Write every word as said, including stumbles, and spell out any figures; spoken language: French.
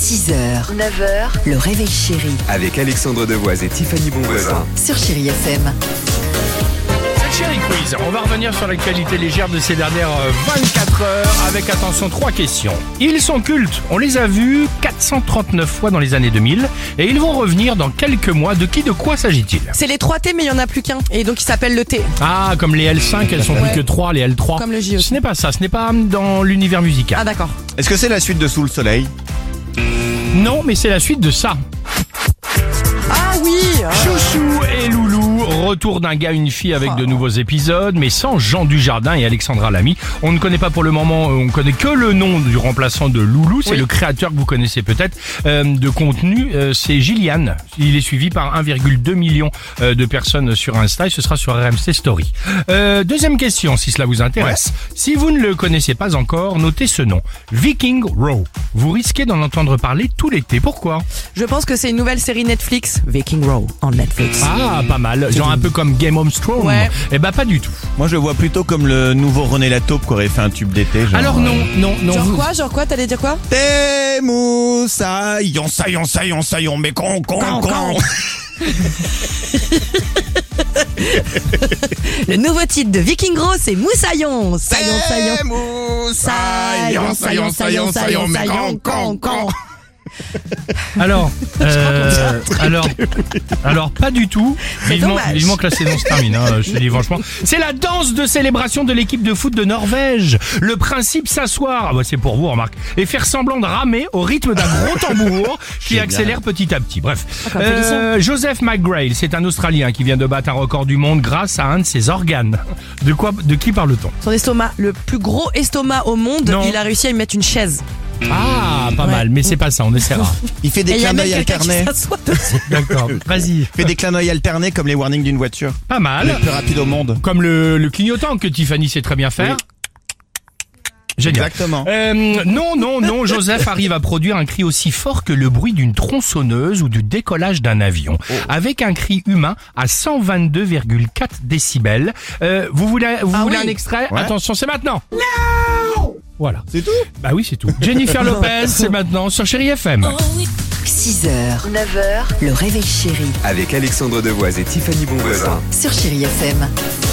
six heures, neuf heures, le réveil chéri Avec Alexandre Devoise et Tiffany Bonvoisin. sur Chéri F M. C'est le Chéri Quiz. On va revenir sur l'actualité légère de ces dernières euh, vingt-quatre heures avec, attention, trois questions. Ils sont cultes. On les a vus quatre cent trente-neuf fois dans les années deux mille et ils vont revenir dans quelques mois. De qui, de quoi s'agit-il? C'est les trois T, mais il n'y en a plus qu'un. Et donc, il s'appelle le T. Ah, comme les L cinq, elles sont plus Ouais. que trois, les L trois. Comme le J aussi. Ce n'est pas ça, ce n'est pas dans l'univers musical. Ah, d'accord. Est-ce que c'est la suite de Sous le soleil? Non, mais c'est la suite de ça. Ah oui ah. Chouchou et Loulou, retour d'un gars, une fille avec de nouveaux épisodes, mais sans Jean Dujardin et Alexandra Lamy. On ne connaît pas pour le moment, on connaît que le nom du remplaçant de Loulou, c'est Oui. le créateur que vous connaissez peut-être euh, de contenu, euh, c'est Gillian. Il est suivi par un virgule deux million euh, de personnes sur Insta et ce sera sur R M C Story. Euh, deuxième question, si cela vous intéresse. Si vous ne le connaissez pas encore, notez ce nom, Viking Row. Vous risquez d'en entendre parler tout l'été. Pourquoi? Je pense que c'est une nouvelle série Netflix, Viking Row, en Netflix. Ah, pas mal. Genre un peu comme Game of Thrones. Ouais. Eh ben pas du tout. Moi je le vois plutôt comme le nouveau René Lataupe qui aurait fait un tube d'été. Genre, Alors non, non, non. Genre vous- quoi Genre quoi T'allais dire quoi Des moussaillons, saillons, saillons, saillons, mais con, con, Con, con. con. Le nouveau titre de Viking Row, c'est Moussaillon. Saillon, saillon. Des moussaillons, saillons, saillons, saillons, mais con, con, con. Alors, euh, alors, alors pas du tout. C'est Vivement, dommage. vivement que la saison se termine. Hein, je te dis franchement. C'est la danse de célébration de l'équipe de foot de Norvège. Le principe s'asseoir, ah bah, c'est pour vous remarque, et faire semblant de ramer au rythme d'un gros tambour qui Génial. accélère petit à petit. Bref, comme euh, Joseph McGrail, c'est un Australien qui vient de battre un record du monde grâce à un de ses organes. De quoi, de qui parle-t-on? Son estomac, le plus gros estomac au monde, Non. il a réussi à y mettre une chaise. Ah, pas Ouais. mal, mais c'est pas ça. On essaiera. Il fait Et des il y a clins même d'œil quelqu'un qui alternés. s'assoit dessus. D'accord. Vas-y. Il fait des clins d'œil alternés comme les warnings d'une voiture. Pas Le mal. plus rapide au monde. Comme le, le clignotant que Tiffany sait très bien faire. Oui. Génial. Exactement. Euh, non, non, non, Joseph arrive à produire un cri aussi fort que le bruit d'une tronçonneuse ou du décollage d'un avion, avec un cri humain à cent vingt-deux virgule quatre décibels. Euh, vous voulez, vous Ah voulez oui. un extrait? Ouais. Attention, c'est maintenant. Non. Voilà. C'est tout? Bah oui, c'est tout. Jennifer Lopez, c'est maintenant sur Chéri F M. six heures, neuf heures, le réveil chéri Avec Alexandre Devoise et Tiffany Bonvoisin. sur Chéri F M.